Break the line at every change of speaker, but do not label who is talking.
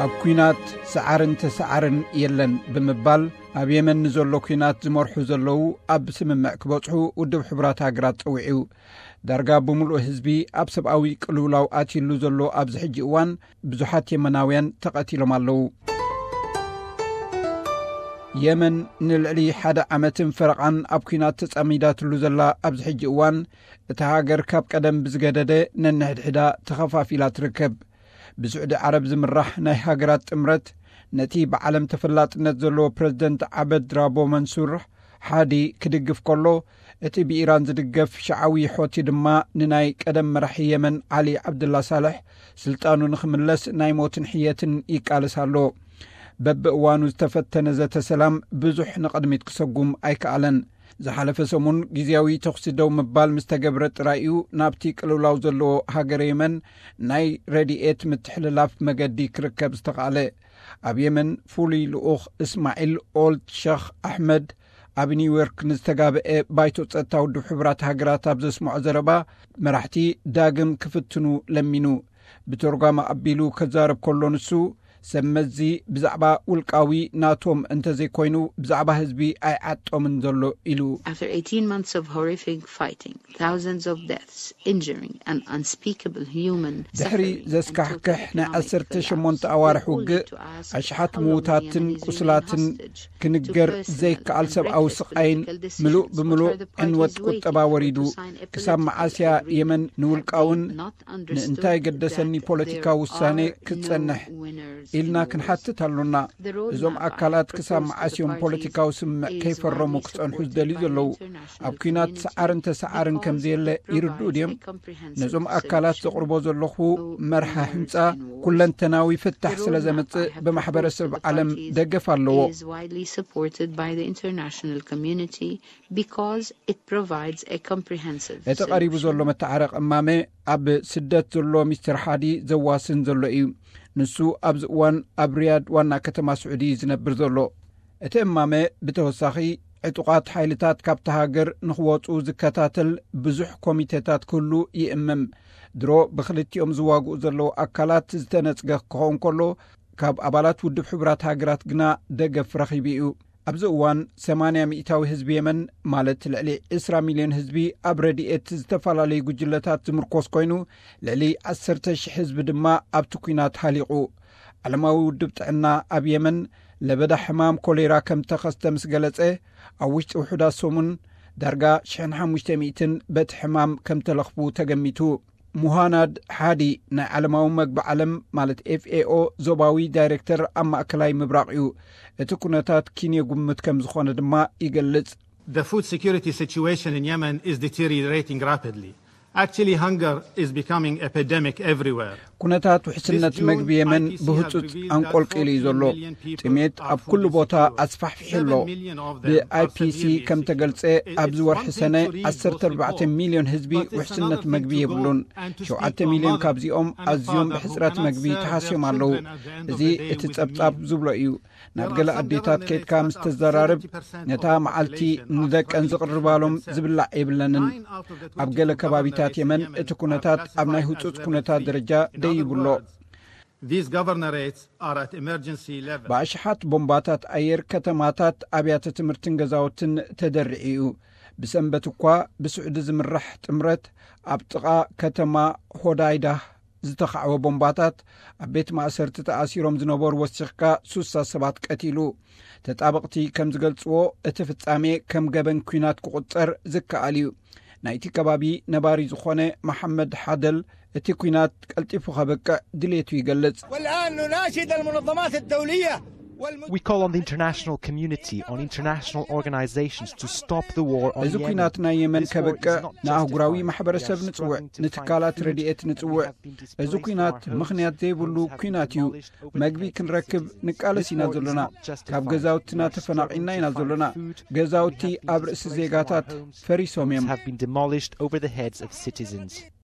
ኣብ ኩናት ሰዓርን ተሰዓርን የለን ብምባል ኣብ የመን ዘሎ ኩናት ዝመርሑ ዘለው ኣብ ስምምዕ ክበጽሑ ውድብ ሕብራት ሃገራት ፀውዒው ዳርጋ ብምሉእ ህዝቢ ኣብ ሰብኣዊ ቅልውላው ኣትሉ ዘሎ ኣብ ዝሕጂ እዋን ብዙሓት የመናውያን ተቐቲሎም ኣለው። የመን ንልዕሊ 1 ዓመትን ፈረቓን ኣብ ኩናት ተጸሚዳትሉ ዘላ ኣብ ዝሕጂ እዋን እቲ ሃገር ካብ ቀደም ብዝገደደ ነንሕድሕዳ ተኸፋፊላ ትርከብ። ብስዑዲ ዓረብ ዝምራሕ ናይ ሃገራት ጥምረት ነቲ ብዓለም ተፈላጥነት ዘለዎ ፕሬዝደንት ዓበድ ራቦ መንሱር ሓዲ ክድግፍ ከሎ እቲ ብኢራን ዝድገፍ ሸዓዊ ሖቲ ድማ ንናይ ቀደም መራሒ የመን ዓሊ ዓብድላ ሳልሕ ስልጣኑ ንኽምለስ ናይ ሞትን ሕየትን ይቃለስ ኣሎ። በብእዋኑ ዝተፈተነ ዘተ ሰላም ብዙሕ ንቕድሚት ክሰጉም ኣይከኣለን። ዝሓለፈ ሰሙን ጊዜያዊ ተኽሲ ደው ምባል ምስ ተገብረ ጥራዩ ናብቲ ቅልውላው ዘለዎ ሃገር የመን ናይ ረድኤት ምትሕልላፍ መገዲ ክርከብ ዝተኻእለ ኣብ የመን ፍሉይ ልኡኽ እስማዒል ኦልድ ሸኽ ኣሕመድ ኣብ ኒውዮርክ ንዝተጋብአ ባይቶ ጸጥታ ውድብ ሕብራት ሃገራት ኣብ ዘስምዖ ዘረባ መራሕቲ ዳግም ክፍትኑ ለሚኑ ብተርጓሚ ኣቢሉ ከዛረብ ከሎ ንሱ ሰመዚ ብዛዕባ ውልቃዊ ናቶም እንተዘይኮይኑ ብዛዕባ ህዝቢ ኣይዓጦምን ዘሎ ኢሉ
After 18 months of horrific fighting, thousands of deaths, injuring and unspeakable human
ድሕሪ ዘስካሕክሕ ናይ 18 ኣዋርሕ ውግእ ኣሽሓት ምዉታትን ቁስላትን ክንገር ዘይከኣል ሰብኣዊ ስቃይን ምሉእ ብምሉእ ዕንወት ቁጠባ ወሪዱ ክሳብ መዓስያ የመን ንውልቃውን ንእንታይ ገደሰኒ ፖለቲካዊ ውሳኔ ክጸንሕ ኢልና ክንሓትት ኣሎና። እዞም ኣካላት ክሳብ መዓስዮም ፖለቲካዊ ስምዕ ከይፈረሙ ክጸንሑ ዝደልዩ ዘለው ኣብ ኩናት ሰዓርን ተሰዓርን ከምዘየለ ይርድኡ ድዮም። ነዞም ኣካላት ዘቕርቦ ዘለኹ መርሓ ህንፃ ኩለንተናዊ ፍታሕ ስለ ዘመጽእ ብማሕበረሰብ ዓለም ደገፍ ኣለዎ። እቲ ቀሪቡ ዘሎ መተዓረቕ እማሜ ኣብ ስደት ዘሎ ሚስተር ሓዲ ዘዋስን ዘሎ እዩ። ንሱ ኣብዚ እዋን ኣብ ሪያድ ዋና ከተማ ስዑዲ ዝነብር ዘሎ። እቲ እማሜ ብተወሳኺ ዕጡቓት ሓይልታት ካብቲ ሃገር ንኽወፁ ዝከታተል ብዙሕ ኮሚቴታት ክህሉ ይእመም። ድሮ ብክልቲኦም ዝዋግኡ ዘለዉ ኣካላት ዝተነጽገ ክኸውን ከሎ ካብ ኣባላት ውድብ ሕብራት ሃገራት ግና ደገፍ ረኺቡ እዩ። ኣብዚ እዋን 80% ህዝቢ የመን ማለት ልዕሊ 20 ሚልዮን ህዝቢ ኣብ ረድኤት ዝተፈላለዩ ጉጅለታት ዝምርኮስ ኮይኑ ልዕሊ 10,000 ህዝቢ ድማ ኣብቲ ኩናት ሃሊቑ። ዓለማዊ ውድብ ጥዕና ኣብ የመን ለበዳ ሕማም ኮሌራ ከም ተኸስተ ምስ ገለጸ ኣብ ውሽጢ ውሑዳት ሰሙን ዳርጋ 1500 በቲ ሕማም ከም ተለኽቡ ተገሚቱ። ሙሃናድ ሓዲ ናይ ዓለማዊ መግቢ ዓለም ማለት FAO ዞባዊ ዳይሬክተር ኣብ ማእከላይ ምብራቕ እዩ። እቲ ኩነታት ኪንየ ጉምት ከም ዝኾነ ድማ ይገልጽ።
The food security situation in Yemen is deteriorating rapidly. Actually, hunger is becoming epidemic everywhere.
ኩነታት ውሕስነት መግቢ የመን ብህፁፅ አንቆልቂሉ እዩ ዘሎ። ጥሜት ኣብ ኩሉ ቦታ ኣስፋሕፊሕሎ። ብIPC ከም ተገልጸ ኣብዚ ወርሒ ሰነ 14 ሚልዮን ህዝቢ ውሕስነት መግቢ የብሉን። 7 ሚልዮን ካብዚኦም ኣዝዮም ብሕፅረት መግቢ ተሓስዮም ኣለዉ። እዚ እቲ ጸብጻብ ዝብሎ እዩ። ናብ ገለ ኣዴታት ከይድካ ምስ ተዘራርብ ነታ መዓልቲ ንደቀን ዝቕርባሎም ዝብላዕ የብለንን። ኣብ ገለ ከባቢታት የመን እቲ ኩነታት ኣብ ናይ ህፁፅ ኩነታት ደረጃ ደይብሎ። ብኣሽሓት ቦምባታት ኣየር ከተማታት ኣብያተ ትምህርትን ገዛውትን ተደርዒ እዩ። ብሰንበት እኳ ብስዑዲ ዝምራሕ ጥምረት ኣብ ጥቓ ከተማ ሆዳይዳ ዝተኻዕወ ቦምባታት ኣብ ቤት ማእሰርቲ ተኣሲሮም ዝነበሩ ወሲኽካ 60 ሰባት ቀቲሉ። ተጣበቕቲ ከም ዝገልጽዎ እቲ ፍጻሜ ከም ገበን ኩናት ክቝጸር ዝከኣል እዩ። ናይቲ ከባቢ ነባሪ ዝኾነ መሐመድ ሓደል እቲ ኩናት ቀልጢፉ ኸበቅዕ ድሌቱ ይገልጽ።
We call on the international community, on international organizations to stop the war on
Yemen. እዚ ኩናት ናይ የመን ከበቅዕ ንኣህጉራዊ ማሕበረሰብ ንጽውዕ፣ ንትካላት ረድኤት ንጽውዕ። እዚ ኩናት ምኽንያት ዘይብሉ ኩናት እዩ። መግቢ ክንረክብ ንቃለስ ኢና ዘለና። ካብ ገዛውትና ተፈናቒና ኢና ዘለና። ገዛውቲ ኣብ ርእሲ ዜጋታት ፈሪሶም እዮም።